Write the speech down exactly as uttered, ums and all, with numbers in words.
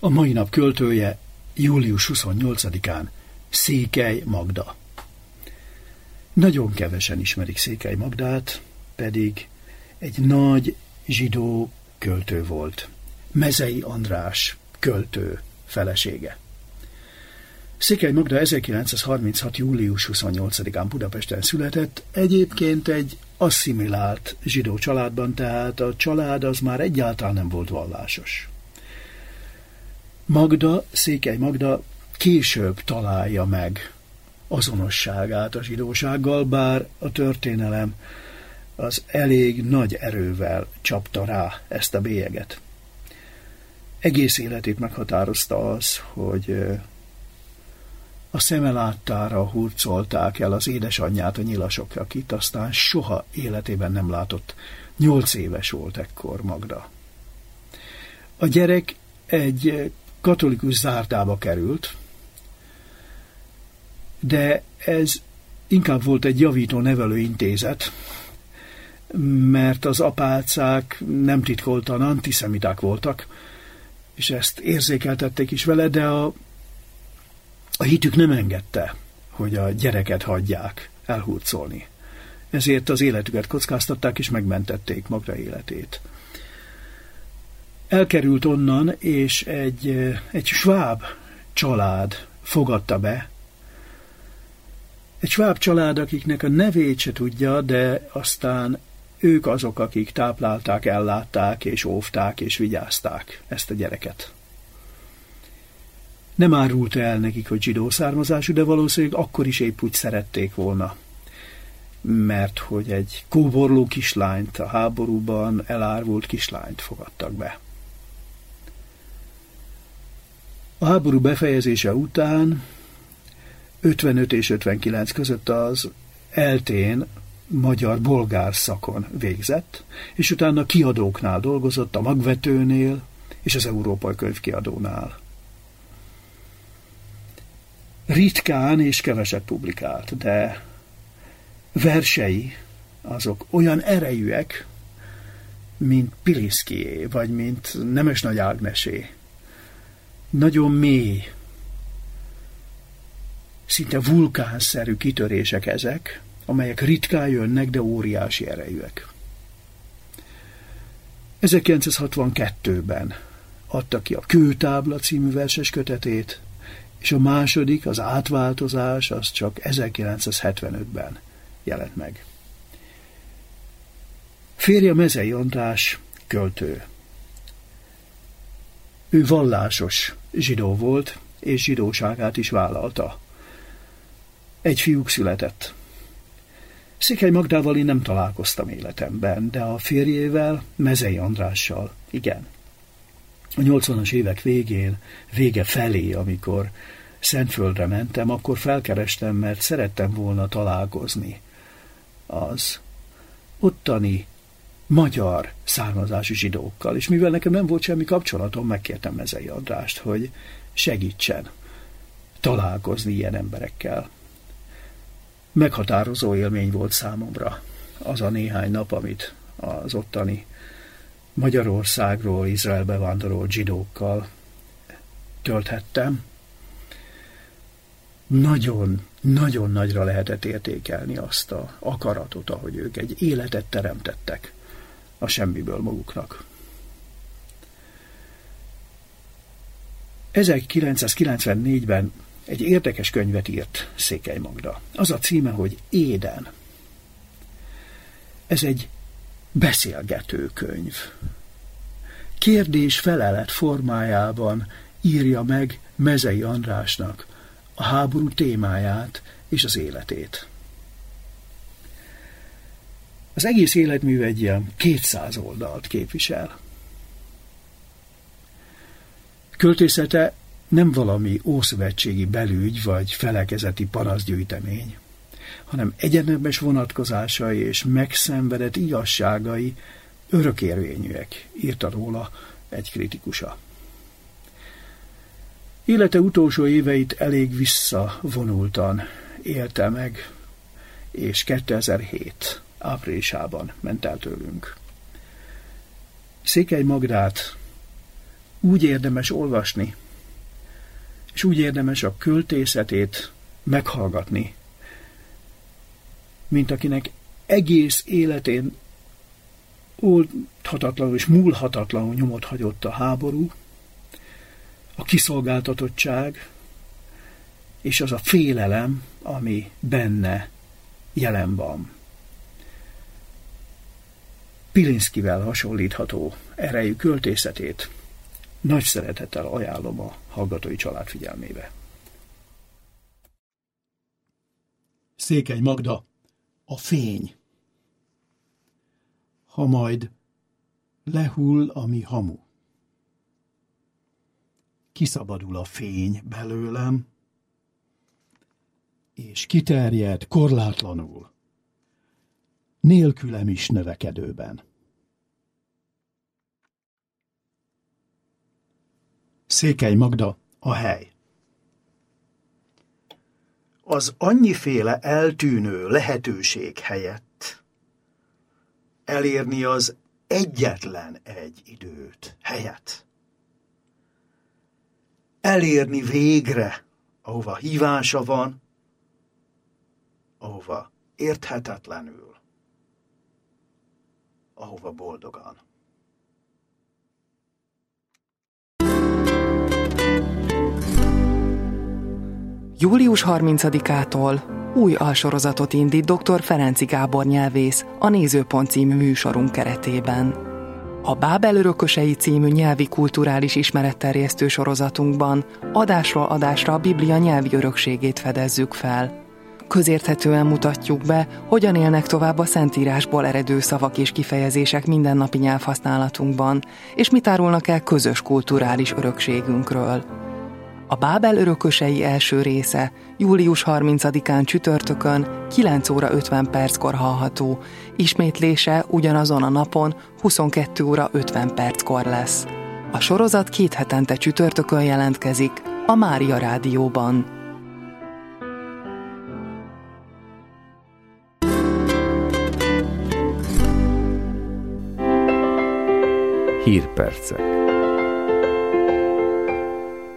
A mai nap költője július huszonnyolcadikán Székely Magda. Nagyon kevesen ismerik Székely Magdát, pedig egy nagy zsidó költő volt. Mezei András költő felesége. Székely Magda ezerkilencszázharminchat. július huszonnyolcadikán Budapesten született, egyébként egy asszimilált zsidó családban, tehát a család az már egyáltalán nem volt vallásos. Magda, Székely Magda később találja meg azonosságát a zsidósággal, bár a történelem az elég nagy erővel csapta rá ezt a bélyeget. Egész életét meghatározta az, hogy a szeme láttára hurcolták el az édesanyját a nyilasok, akit aztán soha életében nem látott. Nyolc éves volt ekkor Magda. A gyerek egy katolikus zárdába került, de ez inkább volt egy javító nevelőintézet, mert az apácák nem titkoltan antiszemiták voltak, és ezt érzékeltették is vele, de a, a hitük nem engedte, hogy a gyereket hagyják elhurcolni. Ezért az életüket kockáztatták, és megmentették Magda életét. Elkerült onnan, és egy, egy sváb család fogadta be. Egy sváb család, akiknek a nevét se tudja, de aztán ők azok, akik táplálták, ellátták, és óvták, és vigyázták ezt a gyereket. Nem árult el nekik, hogy zsidó származású, de valószínűleg akkor is épp úgy szerették volna. Mert hogy egy kóborló kislányt, a háborúban elárvult kislányt fogadtak be. A háború befejezése után ötvenöt és ötvenkilenc között az eltén magyar-bolgár szakon végzett, és utána kiadóknál dolgozott, a Magvetőnél és az Európai Könyvkiadónál. Ritkán és keveset publikált, de versei azok olyan erejűek, mint Pilinszkijé, vagy mint Nemes Nagy Ágnesé. Nagyon mély, szinte vulkánszerű kitörések ezek, amelyek ritkán jönnek, de óriási erejűek. ezerkilencszázhatvankettőben adta ki a Kőtábla című verses kötetét, és a második, az Átváltozás, az csak ezerkilencszázhetvenötben jelent meg. Férje Mezei András költő. Ő vallásos zsidó volt, és zsidóságát is vállalta. Egy fiúk született. Székely Magdával én nem találkoztam életemben, de a férjével, Mezei Andrással, igen. A nyolcvanas évek végén, vége felé, amikor Szentföldre mentem, akkor felkerestem, mert szerettem volna találkozni az ottani magyar származású zsidókkal, és mivel nekem nem volt semmi kapcsolatom, megkértem Mezei Andrást, hogy segítsen találkozni ilyen emberekkel. Meghatározó élmény volt számomra az a néhány nap, amit az ottani Magyarországról Izraelbe vándorolt zsidókkal tölthettem. Nagyon, nagyon nagyra lehetett értékelni azt a akaratot, ahogy ők egy életet teremtettek a semmiből maguknak. ezerkilencszázkilencvennégyben egy érdekes könyvet írt Székely Magda. Az a címe, hogy Éden. Ez egy beszélgető könyv. Kérdés-felelet formájában írja meg Mezei Andrásnak a háború témáját és az életét. Az egész életmű egy ilyen kétszáz oldalt képvisel. Költészete nem valami ószövetségi belügy vagy felekezeti panaszgyűjtemény, hanem egyenemes vonatkozásai és megszenvedett igazságai örökérvényűek, írta róla egy kritikusa. Élete utolsó éveit elég visszavonultan élte meg, és kétezer-hét áprilisában ment el tőlünk. Székely Magdát úgy érdemes olvasni, és úgy érdemes a költészetét meghallgatni, mint akinek egész életén oldhatatlanul és múlhatatlanul nyomot hagyott a háború, a kiszolgáltatottság, és az a félelem, ami benne jelen van. Pilinszkivel hasonlítható erejű költészetét nagy szeretettel ajánlom a hallgatói család figyelmébe. Székely Magda, a fény. Ha majd lehull a mi hamu, kiszabadul a fény belőlem, és kiterjed korlátlanul, nélkülem is növekedőben. Székely Magda, a hely. Az annyiféle eltűnő lehetőség helyett elérni az egyetlen egy időt, helyet. Elérni végre, ahova hívása van, ahova érthetetlenül, ahova boldogan. július harmincadikától új alsorozatot indít dr. Ferenczy Gábor nyelvész a Nézőpont című műsorunk keretében. A Bábel örökösei című nyelvi kulturális ismeretterjesztő sorozatunkban adásról adásra a Biblia nyelvi örökségét fedezzük fel. Közérthetően mutatjuk be, hogyan élnek tovább a Szentírásból eredő szavak és kifejezések mindennapi nyelvhasználatunkban, és mit árulnak el közös kulturális örökségünkről. A Bábel örökösei első része július harmincadikán csütörtökön kilenc óra ötven perckor hallható, ismétlése ugyanazon a napon huszonkettő óra ötven perckor lesz. A sorozat két hetente csütörtökön jelentkezik a Mária Rádióban. Hírpercek.